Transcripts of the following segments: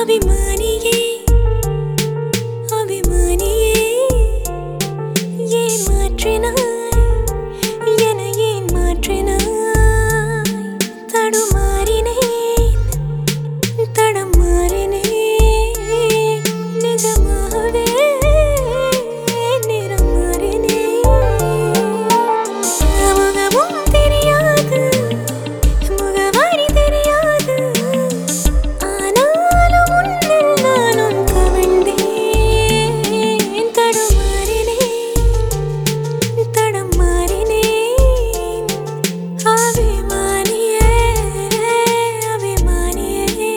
அபிமானியே அபிமானியே ஏன் மாற்றினாய் என்னை ஏன் மாற்றினாய் தடுமாறினேன் தடமாறினேன் நிஜமாகவே நிறம் மாறினேன் முகமும் தெரியாது முகவாரி தெரியாது ஆனாலும் உன்னில் நானும் கவிழ்ந்தேன் தடமாறினேன் அபிமானியே அபிமானியே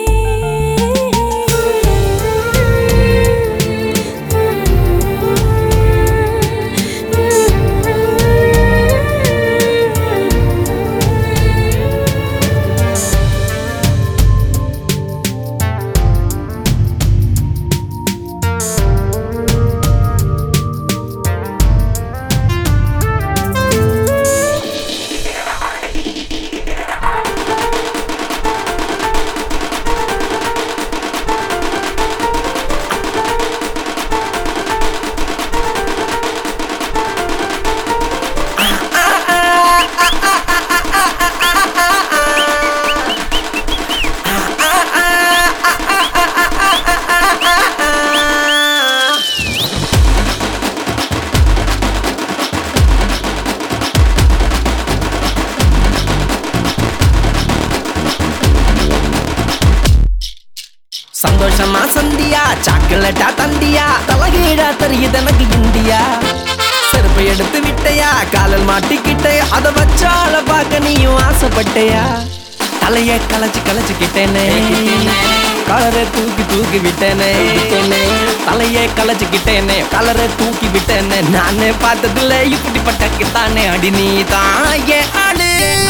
சந்தோஷமா சந்தியா சாக்லேட்டா தந்தியா தலகீழா தெரியுது எனக்கு இந்தியா செருப்பை எடுத்து விட்டையா காலில் மாட்டிக்கிட்டையா அதை வச்சால பார்க்க நீயும் ஆசைப்பட்டையா தலைய களைச்சு களைச்சுக்கிட்டேனே கலரை தூக்கி தூக்கி விட்டேனே தலைய களைச்சுக்கிட்டேனே கலரை தூக்கி விட்டேனே நானே பார்த்ததில்ல இப்படிப்பட்ட கித்தானே அடி நீ தான் ஏன் ஆடு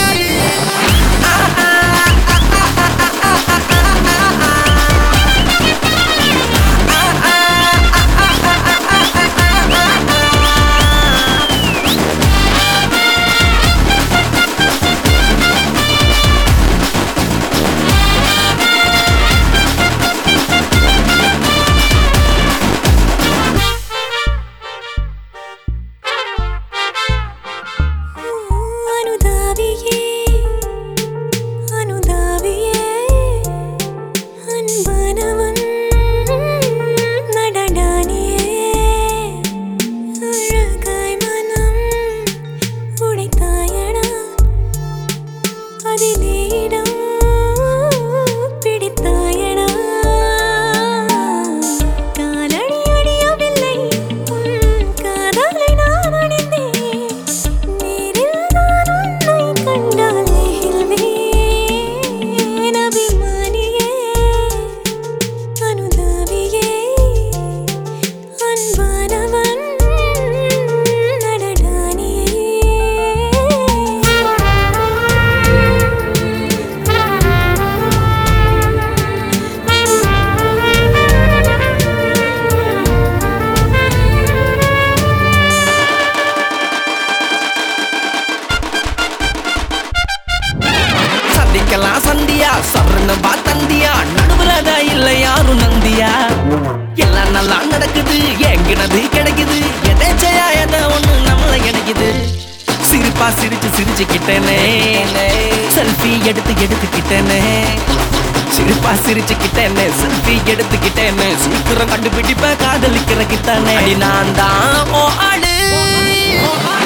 அனுதாபியே அனுதாபியே அன்பானவன் நடடானியே அழகாய் மனம் உடைத்தாயடா அதிலே இடம் பிடித்தாயடா காலடி அடியவில்லை உன் காதலை நான் அடைந்தேன் நேரில் நான் உன்னை கண்டால் நெகிழ்வேன் அபிமானியே அனுதாபியே அன்பானவன் சந்திக்கலாம் சந்தியா சரண பா தந்தியா நடுவுலதா இல்ல யாரும் நந்தியா எல்லாம் நல்லா நடக்குது எங்கினது கிடைக்குது எதேச்சையா எதை ஒண்ணு நம்மள கிடைக்குது சிரிப்பா சிரிச்சு சிரிச்சுக்கிட்டேனே செல்ஃபி எடுத்துக்கிட்டேனே சிரிப்பா சிரிச்சுக்கிட்டேனே செல்ஃபி எடுத்துக்கிட்டேனே சீக்கிரம் கண்டுபிடிப்ப காதலிக்கிற கிட்டானே நான் தான் ஓ ஆடு